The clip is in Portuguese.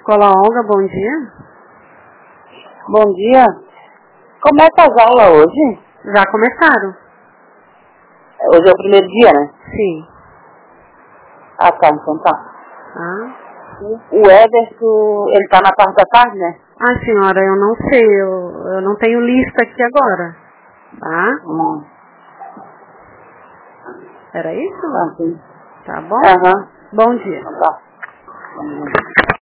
Escola Olga, bom dia. Bom dia. Começa as aulas hoje? Já começaram? Hoje é o primeiro dia, né? Sim. Ah, tá, então tá. Ah. O Ederson, ele tá na parte da tarde, né? Ah, senhora, eu não sei, eu não tenho lista aqui agora. Tá? Era isso? Ah, sim. Tá bom? Aham. Bom dia. Tá.